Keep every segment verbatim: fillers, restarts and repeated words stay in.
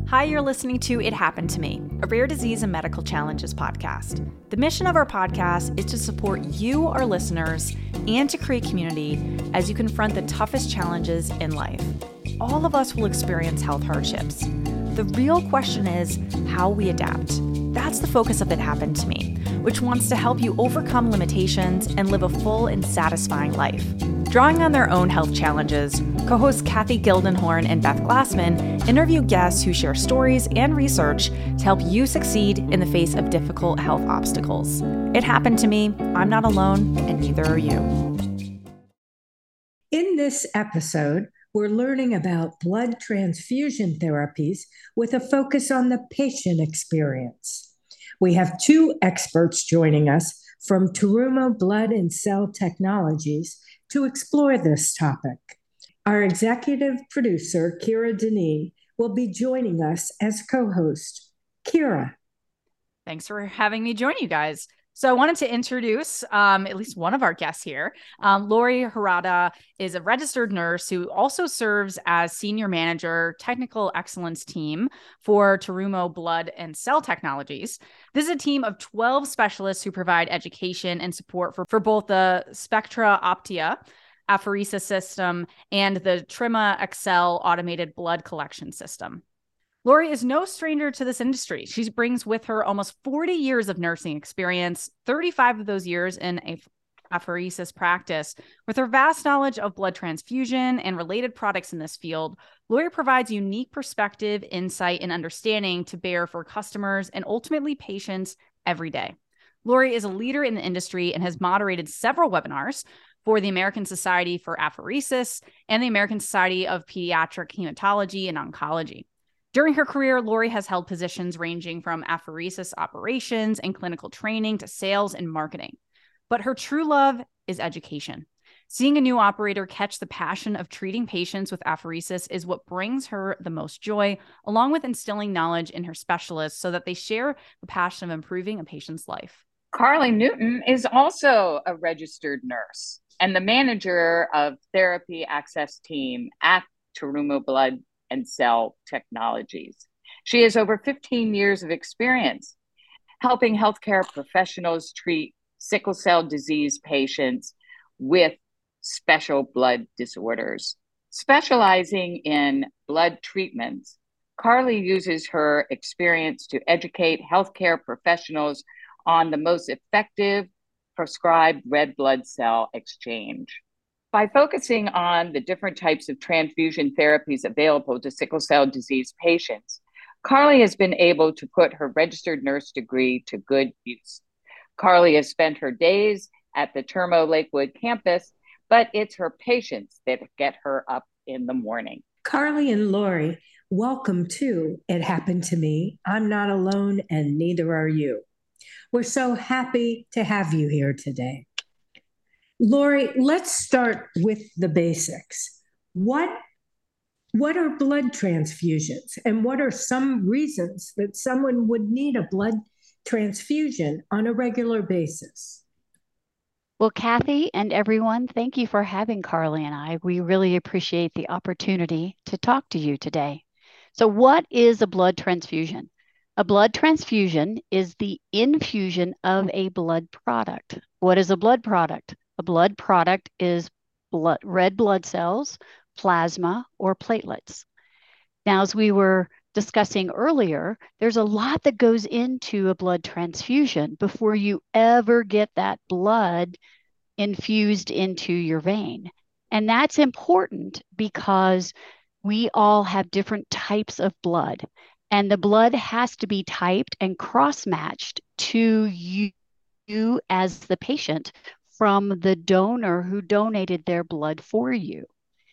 Hi, you're listening to It Happened to Me, a rare disease and medical challenges podcast. The mission of our podcast is to support you, our listeners, and to create community as you confront the toughest challenges in life. All of us will experience health hardships. The real question is how we adapt. That's the focus of It Happened to Me, which wants to help you overcome limitations and live a full and satisfying life. Drawing on their own health challenges, co-hosts Kathy Gildenhorn and Beth Glassman interview guests who share stories and research to help you succeed in the face of difficult health obstacles. It happened to me. I'm not alone, and neither are you. In this episode, we're learning about blood transfusion therapies with a focus on the patient experience. We have two experts joining us from Terumo Blood and Cell Technologies to explore this topic. Our executive producer, Kira Deneen, will be joining us as co-host. Kira. Thanks for having me join you guys. So I wanted to introduce um, at least one of our guests here. Um, Lori Harada is a registered nurse who also serves as senior manager, technical excellence team for Terumo Blood and Cell Technologies. This is a team of twelve specialists who provide education and support for, for both the Spectra Optia apheresis system and the Trima Excel automated blood collection system. Lori is no stranger to this industry. She brings with her almost forty years of nursing experience, thirty-five of those years in a apheresis practice. With her vast knowledge of blood transfusion and related products in this field, Lori provides unique perspective, insight, and understanding to bear for customers and ultimately patients every day. Lori is a leader in the industry and has moderated several webinars for the American Society for Apheresis and the American Society of Pediatric Hematology and Oncology. During her career, Lori has held positions ranging from apheresis operations and clinical training to sales and marketing. But her true love is education. Seeing a new operator catch the passion of treating patients with apheresis is what brings her the most joy, along with instilling knowledge in her specialists so that they share the passion of improving a patient's life. Carly Newton is also a registered nurse and the manager of therapy access team at Terumo Blood and Cell Technologies. She has over fifteen years of experience helping healthcare professionals treat sickle cell disease patients with special blood disorders. Specializing in blood treatments, Carly uses her experience to educate healthcare professionals on the most effective prescribed red blood cell exchange. By focusing on the different types of transfusion therapies available to sickle cell disease patients, Carly has been able to put her registered nurse degree to good use. Carly has spent her days at the Terumo Lakewood campus, but it's her patients that get her up in the morning. Carly and Lori, welcome to It Happened to Me. I'm not alone, and neither are you. We're so happy to have you here today. Lori, let's start with the basics. What, what are blood transfusions, and what are some reasons that someone would need a blood transfusion on a regular basis? Well, Kathy and everyone, thank you for having Carly and I. We really appreciate the opportunity to talk to you today. So what is a blood transfusion? A blood transfusion is the infusion of a blood product. What is a blood product? A blood product is blood, red blood cells, plasma, or platelets. Now, as we were discussing earlier, there's a lot that goes into a blood transfusion before you ever get that blood infused into your vein. And that's important because we all have different types of blood, and the blood has to be typed and cross-matched to you, you as the patient from the donor who donated their blood for you.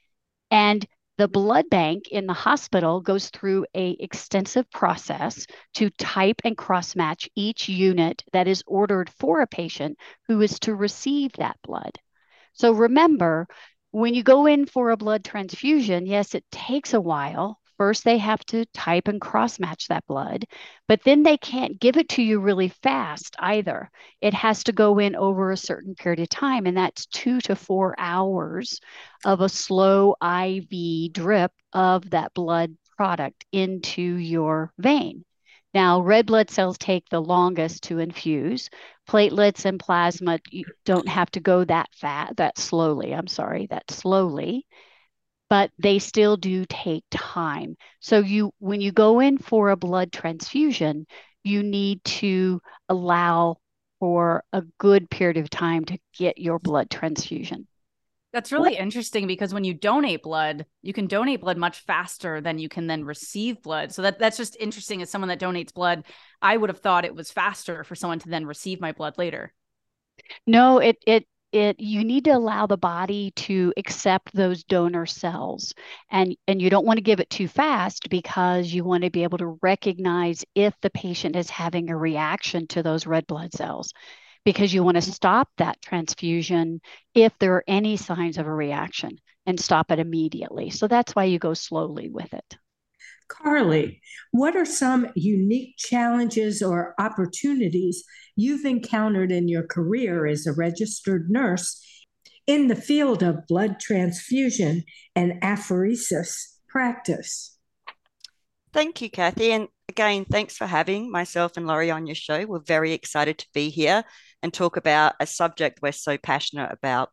And the blood bank in the hospital goes through an extensive process to type and cross-match each unit that is ordered for a patient who is to receive that blood. So remember, when you go in for a blood transfusion, yes, it takes a while. First, they have to type and cross-match that blood, but then they can't give it to you really fast either. It has to go in over a certain period of time, and that's two to four hours of a slow I V drip of that blood product into your vein. Now, red blood cells take the longest to infuse. Platelets and plasma, you don't have to go that fast, that slowly, I'm sorry, that slowly, but they still do take time. So you, when you go in for a blood transfusion, you need to allow for a good period of time to get your blood transfusion. That's really what? interesting because when you donate blood, you can donate blood much faster than you can then receive blood. So that that's just interesting. As someone that donates blood, I would have thought it was faster for someone to then receive my blood later. No, it it it you need to allow the body to accept those donor cells, and and you don't want to give it too fast because you want to be able to recognize if the patient is having a reaction to those red blood cells, because you want to stop that transfusion if there are any signs of a reaction and stop it immediately. So that's why you go slowly with it. Carly, what are some unique challenges or opportunities you've encountered in your career as a registered nurse in the field of blood transfusion and apheresis practice? Thank you, Kathy. And again, thanks for having myself and Laurie on your show. We're very excited to be here and talk about a subject we're so passionate about.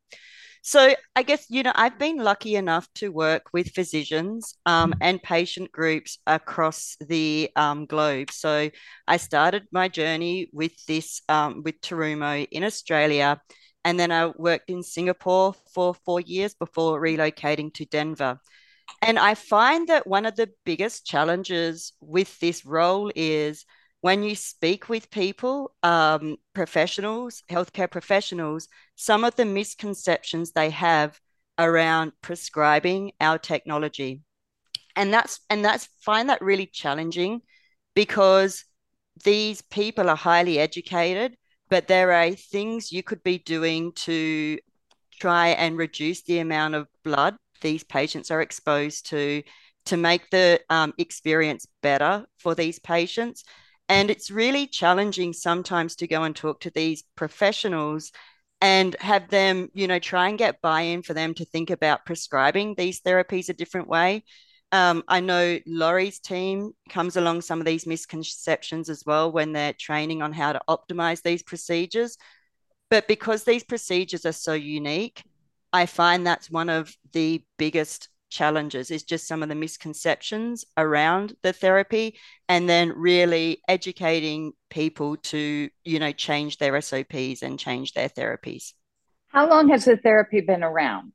So I guess, you know, I've been lucky enough to work with physicians um, and patient groups across the um, globe. So I started my journey with this, um, with Terumo in Australia, and then I worked in Singapore for four years before relocating to Denver. And I find that one of the biggest challenges with this role is when you speak with people, um, professionals, healthcare professionals, some of the misconceptions they have around prescribing our technology. And that's, and that's, find that really challenging because these people are highly educated, but there are things you could be doing to try and reduce the amount of blood these patients are exposed to, to make the um, experience better for these patients. And it's really challenging sometimes to go and talk to these professionals and have them, you know, try and get buy-in for them to think about prescribing these therapies a different way. Um, I know Laurie's team comes along some of these misconceptions as well when they're training on how to optimize these procedures. But because these procedures are so unique, I find that's one of the biggest challenges is just some of the misconceptions around the therapy, and then really educating people to, you know, change their S O Ps and change their therapies. How long has the therapy been around?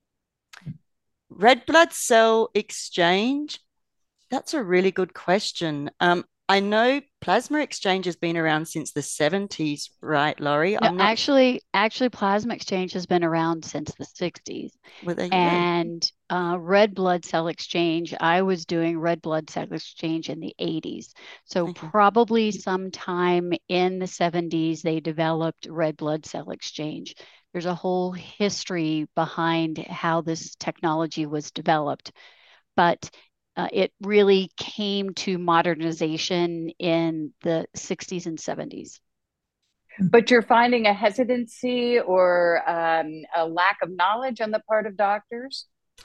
Red blood cell exchange, that's a really good question. Um, I know plasma exchange has been around since the seventies, right, Laurie? No, I'm not... actually, actually, plasma exchange has been around since the sixties. Well, there you and uh, red blood cell exchange, I was doing red blood cell exchange in the eighties. So Thank probably you. sometime in the seventies, they developed red blood cell exchange. There's a whole history behind how this technology was developed. But Uh, it really came to modernization in the sixties and seventies. But you're finding a hesitancy or um, a lack of knowledge on the part of doctors?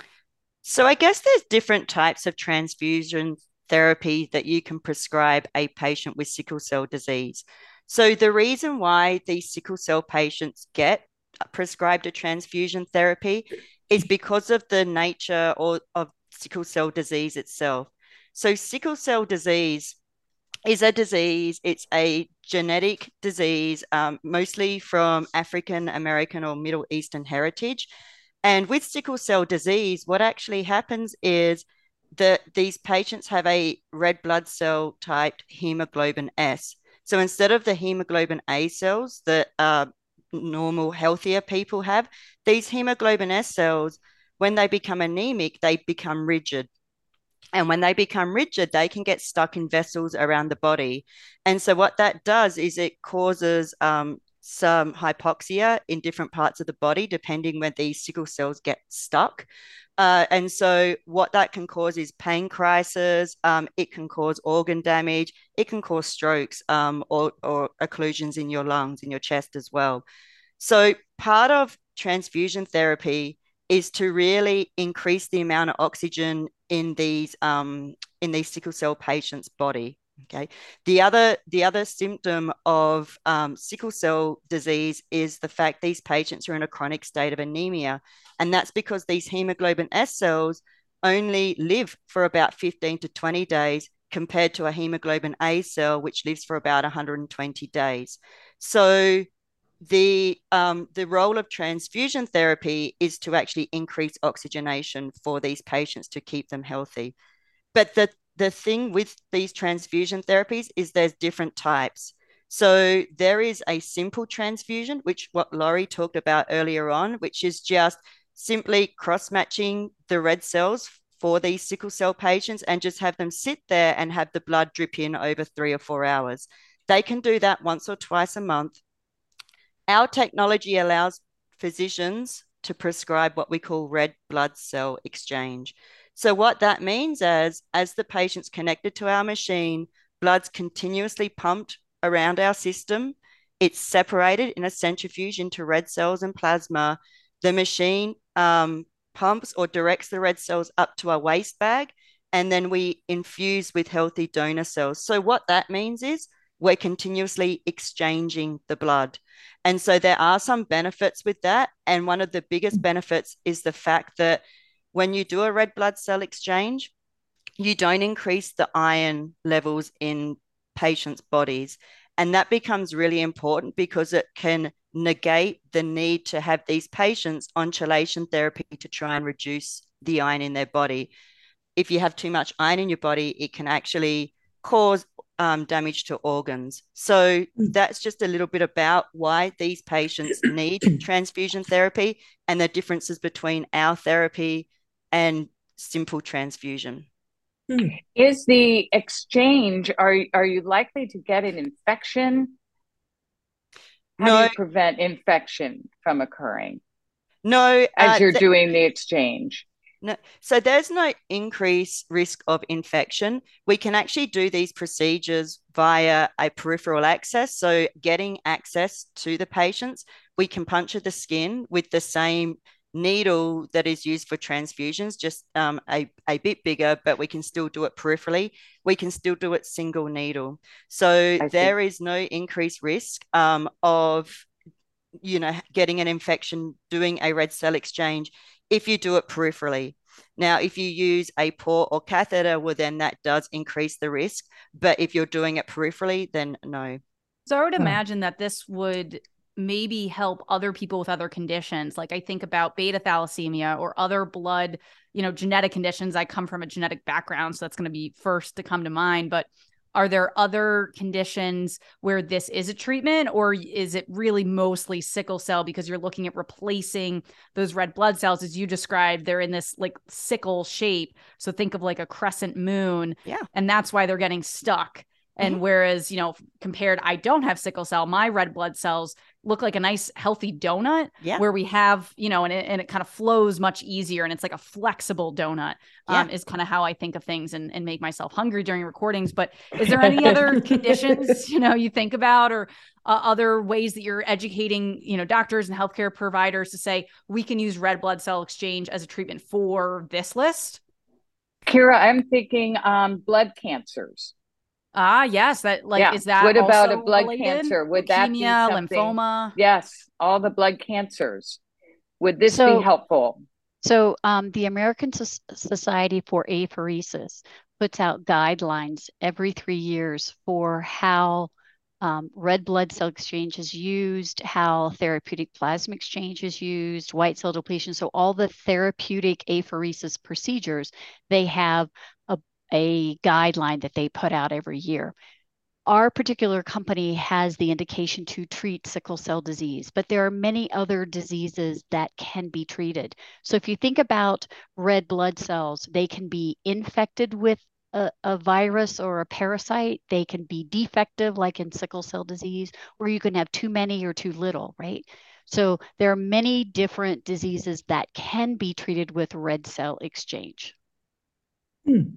So I guess there's different types of transfusion therapy that you can prescribe a patient with sickle cell disease. So the reason why these sickle cell patients get prescribed a transfusion therapy is because of the nature or of sickle cell disease itself. So sickle cell disease is a disease, it's a genetic disease, um, mostly from African American or Middle Eastern heritage. And with sickle cell disease, what actually happens is that these patients have a red blood cell typed hemoglobin S. So instead of the hemoglobin A cells that uh, normal, healthier people have, these hemoglobin S cells, when they become anemic, they become rigid. And when they become rigid, they can get stuck in vessels around the body. And so what that does is it causes um, some hypoxia in different parts of the body, depending where these sickle cells get stuck. Uh, and so what that can cause is pain crisis. Um, it can cause organ damage. It can cause strokes um, or, or occlusions in your lungs, in your chest as well. So part of transfusion therapy is to really increase the amount of oxygen in these um, in these sickle cell patients' body. Okay. The other the other symptom of um, sickle cell disease is the fact these patients are in a chronic state of anemia, and that's because these hemoglobin S cells only live for about fifteen to twenty days compared to a hemoglobin A cell, which lives for about one hundred twenty days. So the um, the role of transfusion therapy is to actually increase oxygenation for these patients to keep them healthy. But the the thing with these transfusion therapies is there's different types. So there is a simple transfusion, which what Laurie talked about earlier on, which is just simply cross-matching the red cells for these sickle cell patients and just have them sit there and have the blood drip in over three or four hours. They can do that once or twice a month. Our technology allows physicians to prescribe what we call red blood cell exchange. So what that means is, as the patient's connected to our machine, blood's continuously pumped around our system. It's separated in a centrifuge into red cells and plasma. The machine um, pumps or directs the red cells up to a waste bag, and then we infuse with healthy donor cells. So what that means is we're continuously exchanging the blood. And so there are some benefits with that. And one of the biggest benefits is the fact that when you do a red blood cell exchange, you don't increase the iron levels in patients' bodies. And that becomes really important because it can negate the need to have these patients on chelation therapy to try and reduce the iron in their body. If you have too much iron in your body, it can actually cause um, damage to organs. So that's just a little bit about why these patients need transfusion therapy and the differences between our therapy and simple transfusion. Is the exchange, are, are you likely to get an infection? How no. do you prevent infection from occurring? No. As uh, you're th- doing the exchange? No, so there's no increased risk of infection. We can actually do these procedures via a peripheral access. So getting access to the patients, we can puncture the skin with the same needle that is used for transfusions, just um, a, a bit bigger, but we can still do it peripherally. We can still do it single needle. So I there see. is no increased risk um, of, you know, getting an infection, doing a red cell exchange if you do it peripherally. Now, if you use a port or catheter, well, then that does increase the risk. But if you're doing it peripherally, then no. So I would imagine that this would maybe help other people with other conditions. Like I think about beta thalassemia or other blood, you know, genetic conditions. I come from a genetic background, so that's going to be first to come to mind. But are there other conditions where this is a treatment, or is it really mostly sickle cell because you're looking at replacing those red blood cells as you described? They're in this like sickle shape. So think of like a crescent moon. Yeah. And that's why they're getting stuck. And mm-hmm. whereas, you know, compared, I don't have sickle cell, my red blood cells look like a nice healthy donut yeah. where we have, you know, and it, and it kind of flows much easier. And it's like a flexible donut um, yeah. is kind of how I think of things and, and make myself hungry during recordings. But is there any other conditions, you know, you think about or uh, other ways that you're educating, you know, doctors and healthcare providers to say, we can use red blood cell exchange as a treatment for this list? Kira, I'm thinking um, blood cancers. Ah, yes. That like, yeah. is that what about also a blood related? cancer? Would Leukemia, that be something? Lymphoma? Yes, all the blood cancers. Would this so, be helpful? So um, the American so- Society for Apheresis puts out guidelines every three years for how um, red blood cell exchange is used, how therapeutic plasma exchange is used, white cell depletion. So all the therapeutic apheresis procedures, they have a a guideline that they put out every year. Our particular company has the indication to treat sickle cell disease, but there are many other diseases that can be treated. So if you think about red blood cells, they can be infected with a, a virus or a parasite. They can be defective, like in sickle cell disease, or you can have too many or too little, right? So there are many different diseases that can be treated with red cell exchange. Hmm.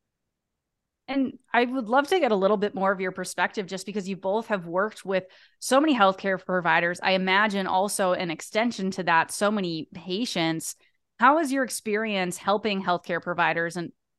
And I would love to get a little bit more of your perspective, just because you both have worked with so many healthcare providers. I imagine also an extension to that, so many patients. How is your experience helping healthcare providers? And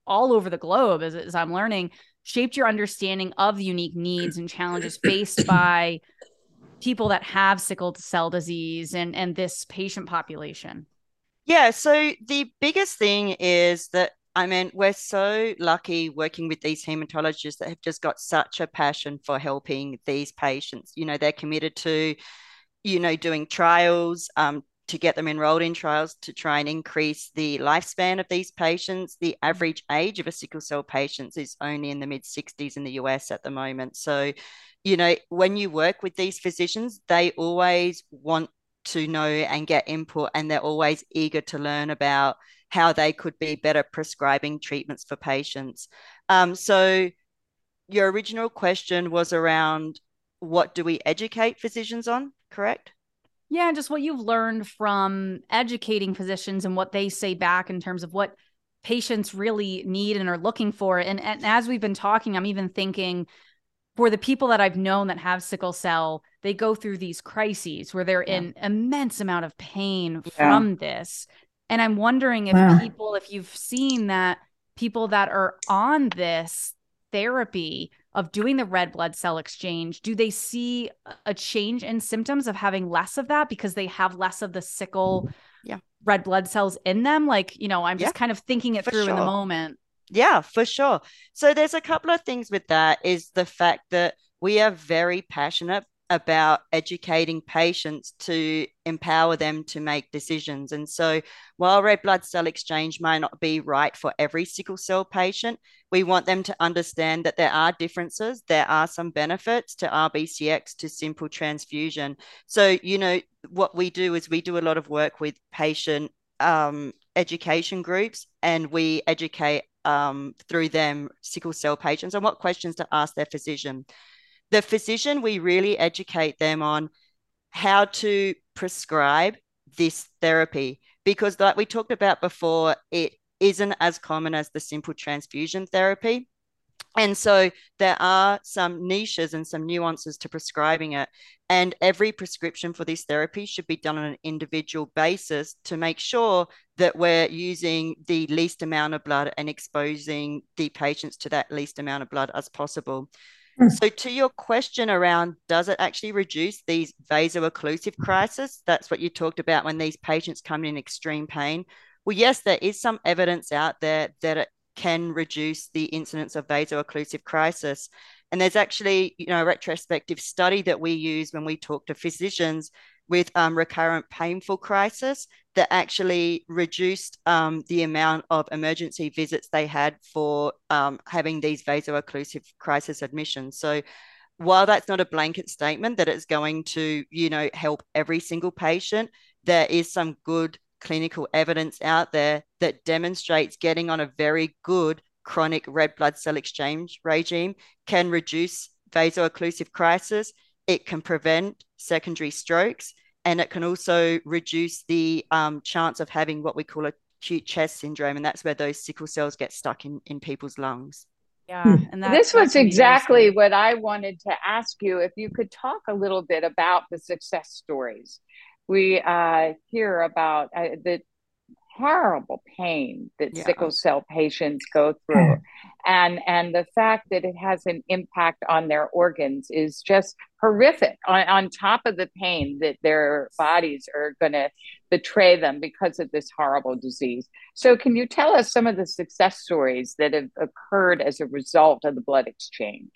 all over the globe, as, as I'm learning, shaped your understanding of the unique needs and challenges faced by people that have sickle cell disease and, and this patient population? Yeah, so the biggest thing is that, I mean, we're so lucky working with these hematologists that have just got such a passion for helping these patients. You know, they're committed to, you know, doing trials, um, to get them enrolled in trials to try and increase the lifespan of these patients. The average age of a sickle cell patient is only in the mid sixties in the U S at the moment. So, you know, when you work with these physicians, they always want to know and get input, and they're always eager to learn about how they could be better prescribing treatments for patients. Um, so your original question was around what do we educate physicians on, correct? Yeah, just what you've learned from educating physicians and what they say back in terms of what patients really need and are looking for. And, and as we've been talking, I'm even thinking for the people that I've known that have sickle cell, they go through these crises where they're yeah. in immense amount of pain yeah. from this. And I'm wondering if wow. people, if you've seen that people that are on this therapy of doing the red blood cell exchange, do they see a change in symptoms of having less of that because they have less of the sickle yeah. red blood cells in them? Like, you know, I'm just yeah, kind of thinking it through sure. in the moment. Yeah, for sure. So there's a couple of things with that is the fact that we are very passionate about educating patients to empower them to make decisions. And so while red blood cell exchange might not be right for every sickle cell patient, we want them to understand that there are differences. There are some benefits to R B C X, to simple transfusion. So, you know, what we do is we do a lot of work with patient um, education groups, and we educate um, through them sickle cell patients on what questions to ask their physician. The physician, we really educate them on how to prescribe this therapy, because like we talked about before, it isn't as common as the simple transfusion therapy. And so there are some niches and some nuances to prescribing it. And every prescription for this therapy should be done on an individual basis to make sure that we're using the least amount of blood and exposing the patients to that least amount of blood as possible. Mm. So to your question around, does it actually reduce these vaso-occlusive crises? That's what you talked about when these patients come in extreme pain. Well, yes, there is some evidence out there that it can reduce the incidence of vaso-occlusive crisis. And there's actually, you know, a retrospective study that we use when we talk to physicians with um, recurrent painful crisis that actually reduced um, the amount of emergency visits they had for um, having these vaso-occlusive crisis admissions. So while that's not a blanket statement that it's going to, you know, help every single patient, there is some good clinical evidence out there that demonstrates getting on a very good chronic red blood cell exchange regime can reduce vaso-occlusive crisis. It can prevent secondary strokes, and it can also reduce the um, chance of having what we call acute chest syndrome, and that's where those sickle cells get stuck in, in people's lungs. Yeah, and that, this was exactly what I wanted to ask you. If you could talk a little bit about the success stories. We uh, hear about uh, the horrible pain that yeah. sickle cell patients go through. And, and the fact that it has an impact on their organs is just horrific, on, on top of the pain that their bodies are going to betray them because of this horrible disease. So can you tell us some of the success stories that have occurred as a result of the blood exchange?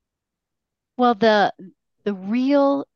Well, the the real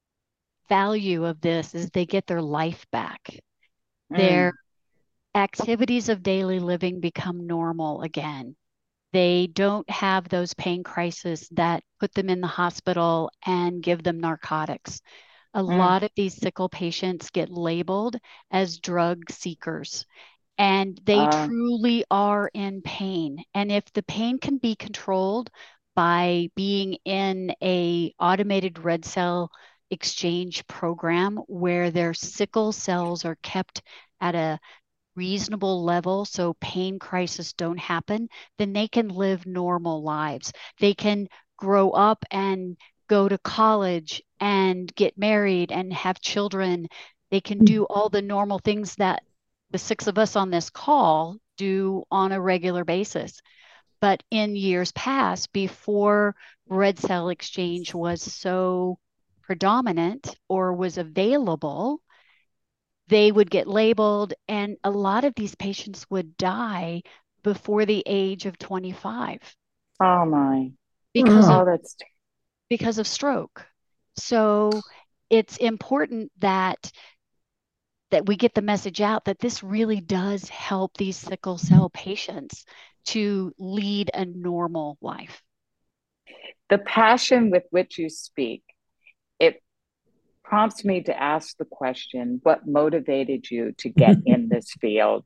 value of this is they get their life back. Mm. Their activities of daily living become normal again. They don't have those pain crises that put them in the hospital and give them narcotics. A mm. lot of these sickle patients get labeled as drug seekers, and they uh. truly are in pain. And if the pain can be controlled by being in a automated red cell exchange program where their sickle cells are kept at a reasonable level so pain crises don't happen, then they can live normal lives. They can grow up and go to college and get married and have children. They can do all the normal things that the six of us on this call do on a regular basis. But in years past, before red cell exchange was so predominant or was available, they would get labeled, and a lot of these patients would die before the age of twenty-five. Oh my. Because oh, of that's because of stroke. So it's important that that we get the message out that this really does help these sickle cell patients to lead a normal life. The passion with which you speak, it prompts me to ask the question, what motivated you to get in this field?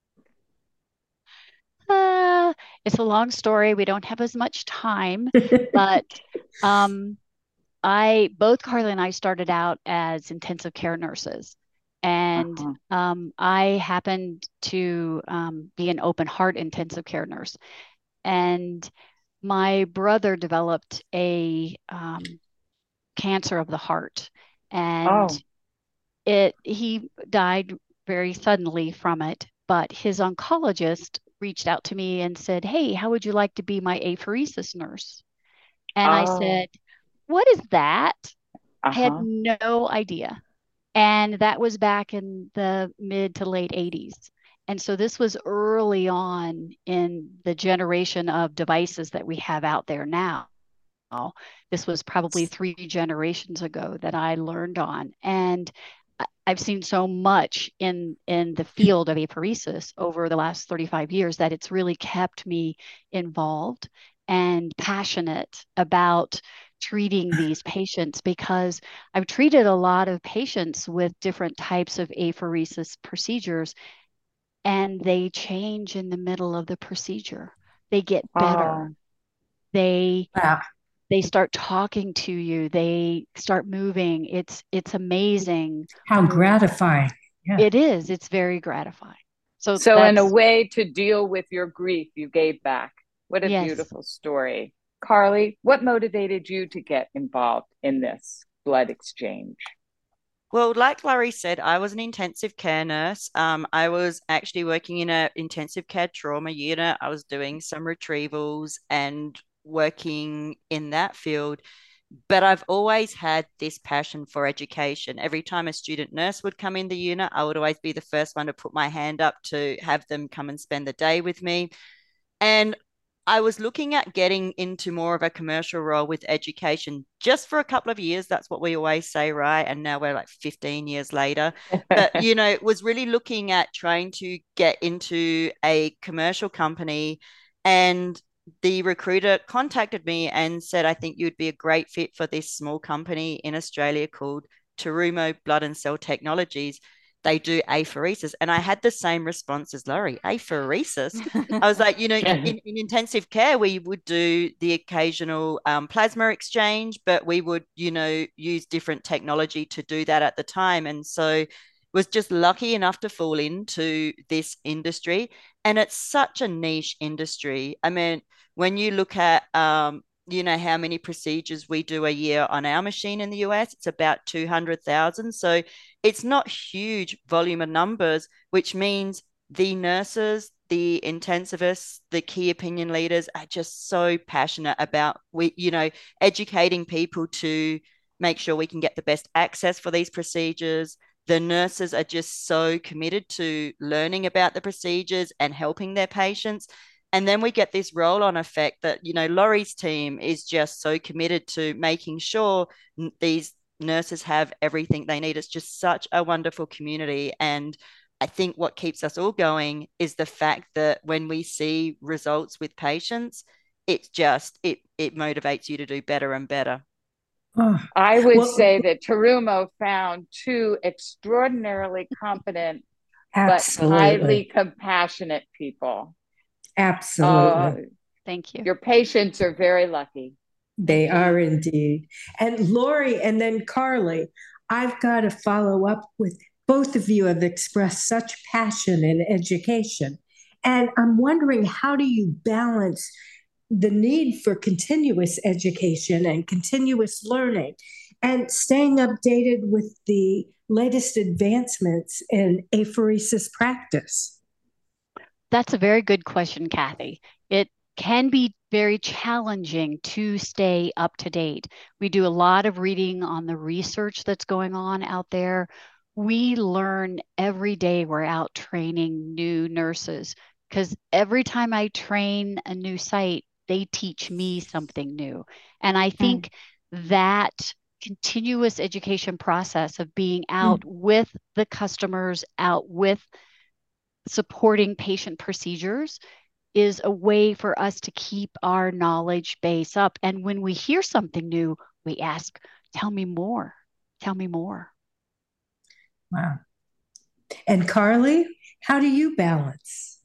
Uh, it's a long story. We don't have as much time, but um, I, both Carly and I started out as intensive care nurses. And uh-huh. um, I happened to um, be an open heart intensive care nurse. And my brother developed a um, cancer of the heart. And oh. it he died very suddenly from it. But his oncologist reached out to me and said, "Hey, how would you like to be my apheresis nurse?" And oh. I said, "What is that?" Uh-huh. I had no idea. And that was back in the mid to late eighties. And so this was early on in the generation of devices that we have out there now. This was probably three generations ago that I learned on. And I've seen so much in, in the field of apheresis over the last thirty-five years that it's really kept me involved and passionate about treating these patients, because I've treated a lot of patients with different types of apheresis procedures, and they change in the middle of the procedure. They get better. Oh. They wow. they start talking to you. They start moving. It's it's amazing. How gratifying. Yeah. It is. It's very gratifying. So, so in a way to deal with your grief, you gave back. What a yes. beautiful story. Carly, what motivated you to get involved in this blood exchange? Well, like Laurie said, I was an intensive care nurse. Um, I was actually working in an intensive care trauma unit. I was doing some retrievals and working in that field. But I've always had this passion for education. Every time a student nurse would come in the unit, I would always be the first one to put my hand up to have them come and spend the day with me. And I was looking at getting into more of a commercial role with education just for a couple of years. That's what we always say, right? And now we're like fifteen years later. But, you know, was really looking at trying to get into a commercial company. And the recruiter contacted me and said, I think you'd be a great fit for this small company in Australia called Terumo Blood and Cell Technologies. They do apheresis. And I had the same response as Laurie, apheresis. I was like, you know, in, in intensive care, we would do the occasional um, plasma exchange, but we would, you know, use different technology to do that at the time. And so was just lucky enough to fall into this industry. And it's such a niche industry. I mean, when you look at, um, you know, how many procedures we do a year on our machine in the U S, it's about two hundred thousand. So it's not huge volume of numbers, which means the nurses, the intensivists, the key opinion leaders are just so passionate about, we, you know, educating people to make sure we can get the best access for these procedures. The nurses are just so committed to learning about the procedures and helping their patients. And then we get this roll-on effect that, you know, Laurie's team is just so committed to making sure these nurses have everything they need. It's just such a wonderful community. And I think what keeps us all going is the fact that when we see results with patients, it's just, it, it motivates you to do better and better. Oh, I would well, say that Terumo found two extraordinarily competent, absolutely. but highly compassionate people. Absolutely. Uh, Thank you. Your patients are very lucky. They are indeed. And Laurie and then Carly, I've got to follow up with both of you have expressed such passion in education. And I'm wondering, how do you balance the need for continuous education and continuous learning and staying updated with the latest advancements in apheresis practice? That's a very good question, Kathy. It can be very challenging to stay up to date. We do a lot of reading on the research that's going on out there. We learn every day we're out training new nurses, because every time I train a new site, they teach me something new. And I think mm. that continuous education process of being out mm. with the customers, out with supporting patient procedures, is a way for us to keep our knowledge base up. And when we hear something new, we ask, tell me more, tell me more. Wow. And Carly, how do you balance?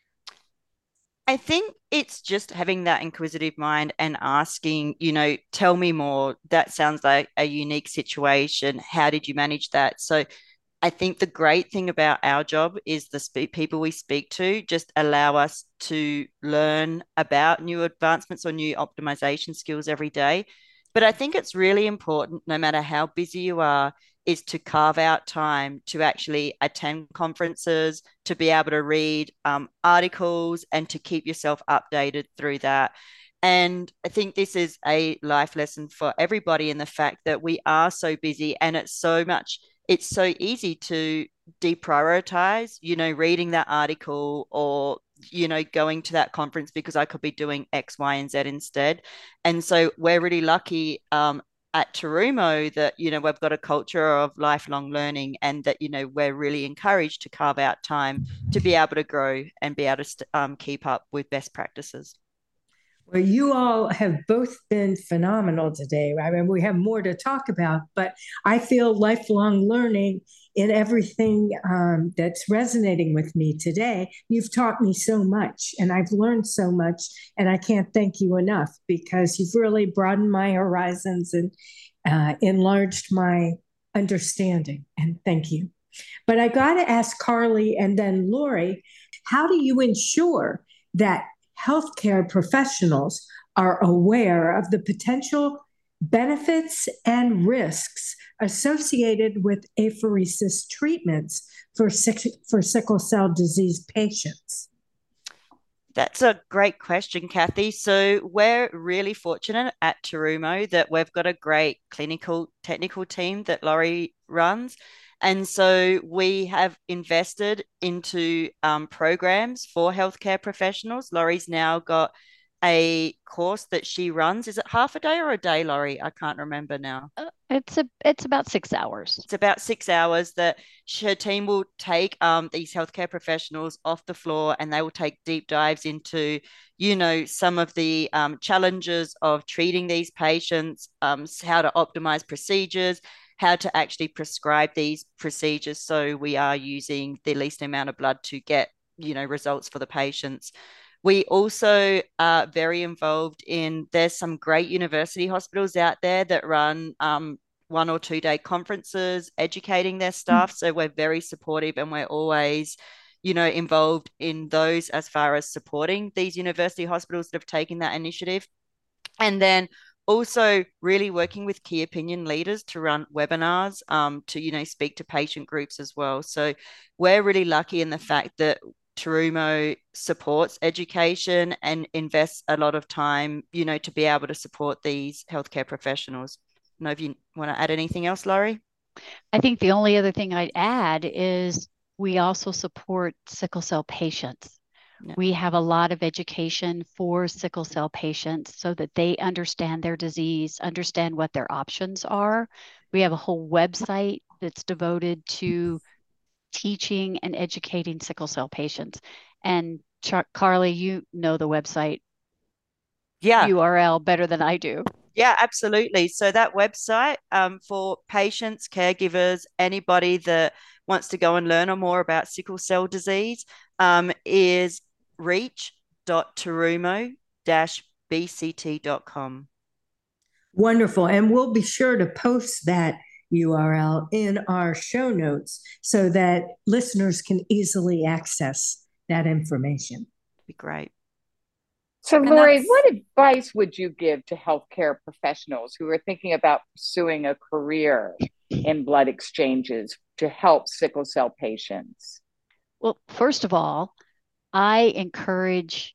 I think it's just having that inquisitive mind and asking, you know, tell me more. That sounds like a unique situation. How did you manage that? So I think the great thing about our job is the spe- people we speak to just allow us to learn about new advancements or new optimization skills every day. But I think it's really important, no matter how busy you are, is to carve out time to actually attend conferences, to be able to read um, articles, and to keep yourself updated through that. And I think this is a life lesson for everybody in the fact that we are so busy, and it's so much, it's so easy to deprioritize, you know, reading that article or, you know, going to that conference because I could be doing X, Y, and Z instead. And so we're really lucky um, at Terumo that, you know, we've got a culture of lifelong learning, and that, you know, we're really encouraged to carve out time to be able to grow and be able to um, keep up with best practices. Well, you all have both been phenomenal today. I mean, we have more to talk about, but I feel lifelong learning in everything um, that's resonating with me today. You've taught me so much, and I've learned so much, and I can't thank you enough, because you've really broadened my horizons and uh, enlarged my understanding, and thank you. But I got to ask Carly and then Lori, how do you ensure that healthcare professionals are aware of the potential benefits and risks associated with apheresis treatments for, for sickle cell disease patients? That's a great question, Kathy. So we're really fortunate at Terumo that we've got a great clinical technical team that Laurie runs. And so we have invested into um, programs for healthcare professionals. Laurie's now got a course that she runs. Is it half a day or a day, Laurie? I can't remember now. Uh, it's a it's about six hours. It's about six hours that her team will take um, these healthcare professionals off the floor, and they will take deep dives into, you know, some of the um, challenges of treating these patients, um, how to optimize procedures, how to actually prescribe these procedures so we are using the least amount of blood to get, you know, results for the patients. We also are very involved in, there's some great university hospitals out there that run um, one or two day conferences educating their staff. So we're very supportive, and we're always, you know, involved in those as far as supporting these university hospitals that have taken that initiative. And then also really working with key opinion leaders to run webinars, um, to, you know, speak to patient groups as well. So we're really lucky in the fact that Terumo supports education and invests a lot of time, you know, to be able to support these healthcare professionals. I don't know if you want to add anything else, Laurie? I think the only other thing I'd add is we also support sickle cell patients. No. We have a lot of education for sickle cell patients so that they understand their disease, understand what their options are. We have a whole website that's devoted to teaching and educating sickle cell patients. And Char- Carly, you know the website yeah. U R L better than I do. Yeah, absolutely. So that website um, for patients, caregivers, anybody that wants to go and learn more about sickle cell disease um, is reach dot terumo dash b c t dot com. Wonderful. And we'll be sure to post that U R L in our show notes so that listeners can easily access that information. Be great. So, Lori, what advice would you give to healthcare professionals who are thinking about pursuing a career in blood exchanges to help sickle cell patients? Well, first of all, I encourage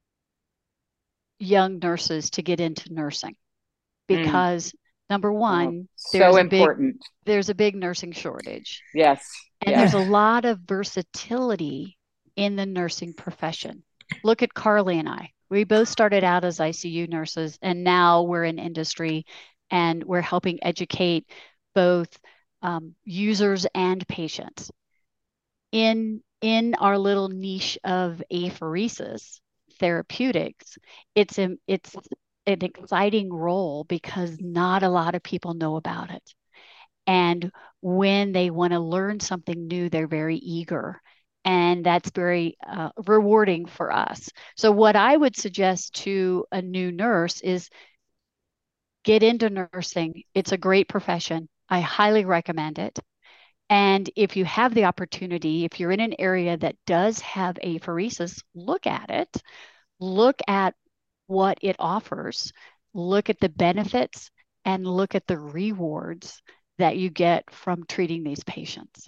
young nurses to get into nursing because mm. number one, oh, so there's important. a big there's a big nursing shortage. Yes. And yes. there's a lot of versatility in the nursing profession. Look at Carly and I. We both started out as I C U nurses, and now we're in industry and we're helping educate both um, users and patients. In, in our little niche of apheresis therapeutics, it's, a, it's an exciting role because not a lot of people know about it. And when they want to learn something new, they're very eager. And that's very uh, rewarding for us. So what I would suggest to a new nurse is get into nursing. It's a great profession. I highly recommend it. And if you have the opportunity, if you're in an area that does have apheresis, look at it. Look at what it offers. Look at the benefits and look at the rewards that you get from treating these patients.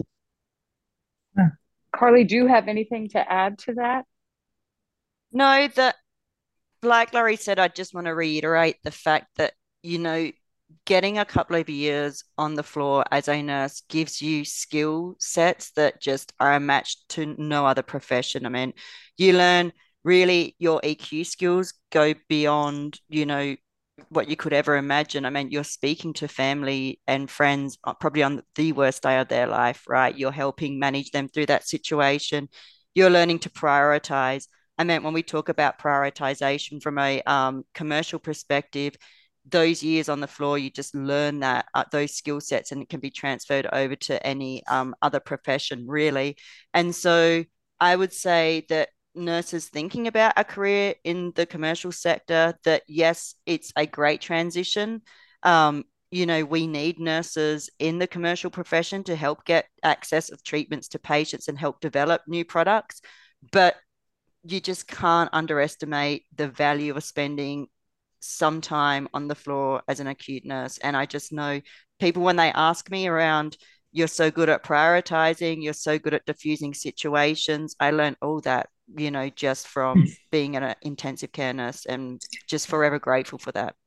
Carly, do you have anything to add to that? No, that, like Laurie said, I just want to reiterate the fact that, you know, getting a couple of years on the floor as a nurse gives you skill sets that just are matched to no other profession. I mean, you learn really your E Q skills go beyond, you know, what you could ever imagine. I mean, you're speaking to family and friends probably on the worst day of their life, right? You're helping manage them through that situation. You're learning to prioritize. I mean, when we talk about prioritization from a um, commercial perspective, those years on the floor, you just learn that uh, those skill sets, and it can be transferred over to any um, other profession, really. And so I would say that nurses thinking about a career in the commercial sector, that yes, it's a great transition. Um, you know, we need nurses in the commercial profession to help get access of treatments to patients and help develop new products. But you just can't underestimate the value of spending some time on the floor as an acute nurse. And I just know people, when they ask me around, you're so good at prioritizing, you're so good at diffusing situations. I learned all that, you know, just from being an intensive care nurse, and just forever grateful for that.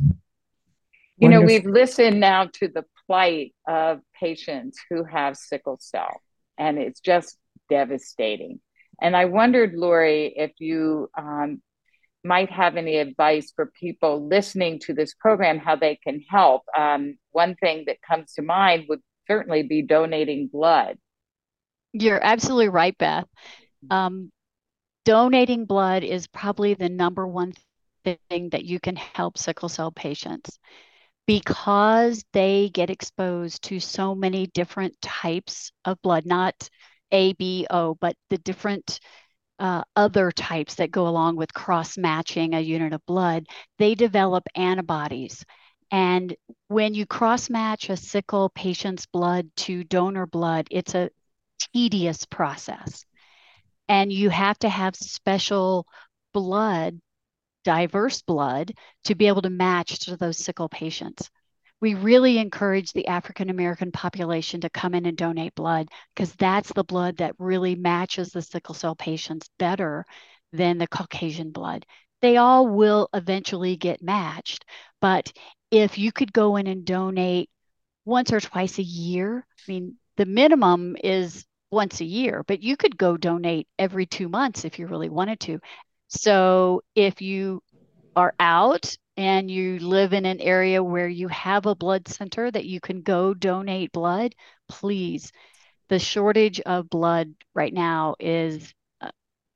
You know, we've listened now to the plight of patients who have sickle cell, and it's just devastating. And I wondered, Laurie, if you um, might have any advice for people listening to this program, how they can help. Um, one thing that comes to mind would certainly be donating blood. You're absolutely right, Beth. Um, donating blood is probably the number one thing that you can help sickle cell patients, because they get exposed to so many different types of blood, not A, B, O, but the different uh, other types that go along with cross-matching a unit of blood. They develop antibodies. And when you cross-match a sickle patient's blood to donor blood, it's a tedious process. And you have to have special blood, diverse blood, to be able to match to those sickle patients. We really encourage the African American population to come in and donate blood, because that's the blood that really matches the sickle cell patients better than the Caucasian blood. They all will eventually get matched, but if you could go in and donate once or twice a year, I mean, the minimum is once a year, but you could go donate every two months if you really wanted to. So if you are out and you live in an area where you have a blood center that you can go donate blood, please. The shortage of blood right now is, uh,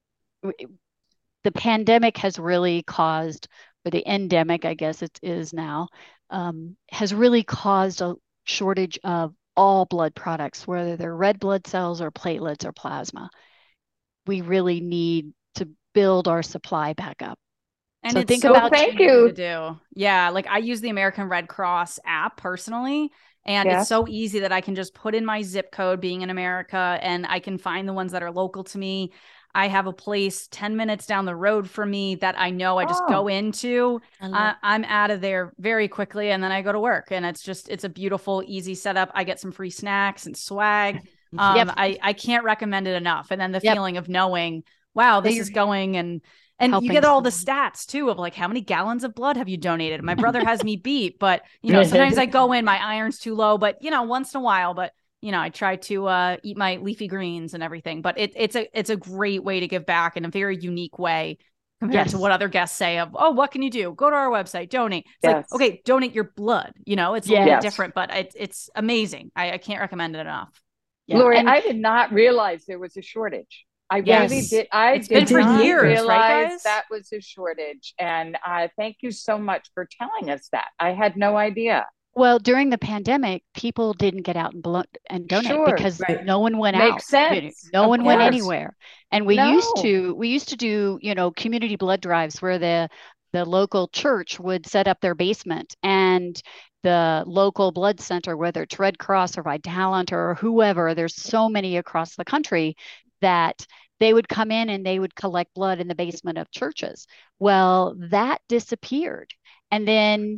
the pandemic has really caused, or the endemic, I guess it is now, um, has really caused a shortage of all blood products, whether they're red blood cells or platelets or plasma. We really need to build our supply back up. And so it's think so about thank you to do. Yeah, like I use the American Red Cross app personally, and yes. it's so easy that I can just put in my zip code, being in America, and I can find the ones that are local to me. I have a place ten minutes down the road from me that I know I just Oh. go into. I love- Uh, I'm out of there very quickly, and then I go to work. And it's just, it's a beautiful, easy setup. I get some free snacks and swag. Um, Yep. I, I can't recommend it enough. And then the Yep. feeling of knowing, wow, this That is you're going, and and you helping get all the someone. stats too of like how many gallons of blood have you donated. My brother has me beat, but you know, sometimes I go in, my iron's too low, but you know, once in a while, but you know, I try to uh, eat my leafy greens and everything. But it, it's a it's a great way to give back in a very unique way compared Yes. to what other guests say of, oh, what can you do? Go to our website, donate. It's Yes. like, okay, donate your blood. You know, it's a little Yes. bit different, but it's it's amazing. I, I can't recommend it enough. Yeah. Lori, And- I did not realize there was a shortage. I Yes. really did. I It's did been for not years, realize right, guys? that was a shortage. And uh, thank you so much for telling us that. I had no idea. Well, during the pandemic, people didn't get out and blood and donate Sure. because Right. no one went Makes out. You know, sense. no Of one went course. anywhere. And we used No. to we used to do, you know, community blood drives where the the local church would set up their basement and the local blood center, whether it's Red Cross or Vitalant or whoever, there's so many across the country that they would come in and they would collect blood in the basement of churches. Well, that disappeared. And then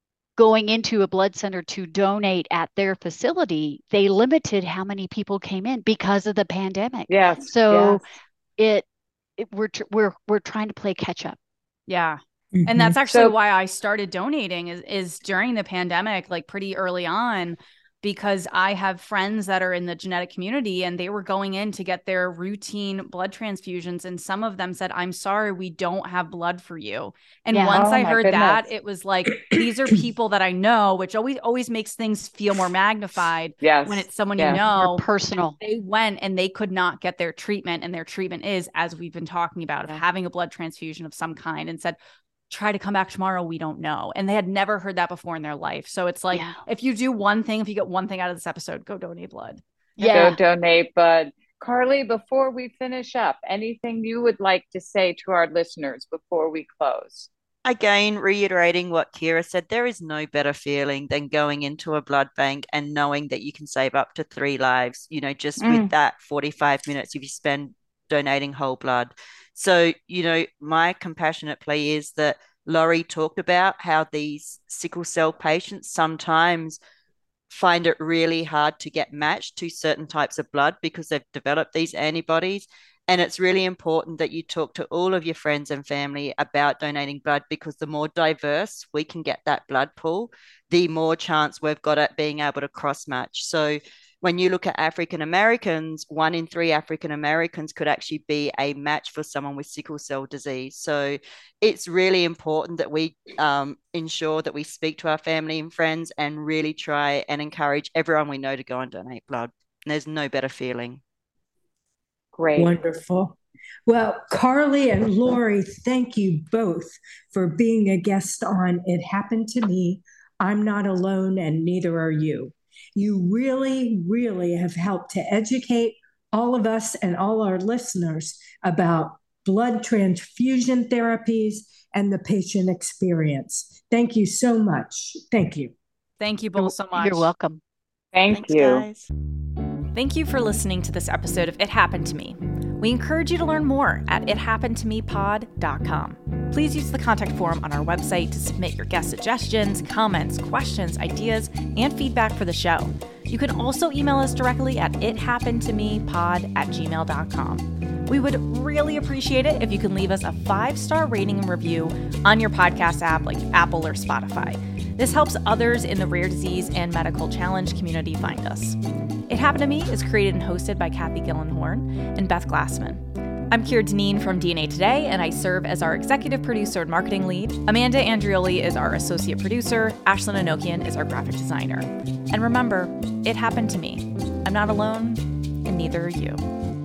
going into a blood center to donate at their facility, they limited how many people came in because of the pandemic. Yes. So yes. it, it we're tr- we're we're trying to play catch up. Yeah. Mhm. And that's actually So- why I started donating is, is during the pandemic, like pretty early on, because I have friends that are in the genetic community and they were going in to get their routine blood transfusions. And some of them said, I'm sorry, we don't have blood for you. And Yeah. once Oh, I my heard that, goodness. it was like, these are people that I know, which always, always makes things feel more magnified Yes. when it's someone yes. you know. More personal. They went and they could not get their treatment. And their treatment is, as we've been talking about, of Yeah. having a blood transfusion of some kind, and said, try to come back tomorrow. We don't know. And they had never heard that before in their life. So it's like, Yeah. if you do one thing, if you get one thing out of this episode, go donate blood. Yeah. Go donate blood. Carly, before we finish up, anything you would like to say to our listeners before we close? Again, reiterating what Kira said, there is no better feeling than going into a blood bank and knowing that you can save up to three lives, you know, just Mm. with that forty-five minutes if you spend donating whole blood. So, you know, my compassionate plea is that Laurie talked about how these sickle cell patients sometimes find it really hard to get matched to certain types of blood because they've developed these antibodies. And it's really important that you talk to all of your friends and family about donating blood, because the more diverse we can get that blood pool, the more chance we've got at being able to cross match. So when you look at African Americans, one in three African Americans could actually be a match for someone with sickle cell disease. So it's really important that we um, ensure that we speak to our family and friends and really try and encourage everyone we know to go and donate blood. And there's no better feeling. Great. Wonderful. Well, Carly and Lori, thank you both for being a guest on It Happened to Me. I'm not alone, and neither are you. You really, really have helped to educate all of us and all our listeners about blood transfusion therapies and the patient experience. Thank you so much. Thank you. Thank you both so much. You're welcome. Thank Thanks, you. guys. Thank you for listening to this episode of It Happened to Me. We encourage you to learn more at it happened to me pod dot com. Please use the contact form on our website to submit your guest suggestions, comments, questions, ideas, and feedback for the show. You can also email us directly at it happened to me pod at gmail dot com. We would really appreciate it if you can leave us a five-star rating and review on your podcast app like Apple or Spotify. This helps others in the rare disease and medical challenge community find us. It Happened to Me is created and hosted by Kathy Gillenhorn and Beth Glassman. I'm Kira Deneen from D N A Today, and I serve as our executive producer and marketing lead. Amanda Andrioli is our associate producer. Ashlyn Anokian is our graphic designer. And remember, it happened to me. I'm not alone, and neither are you.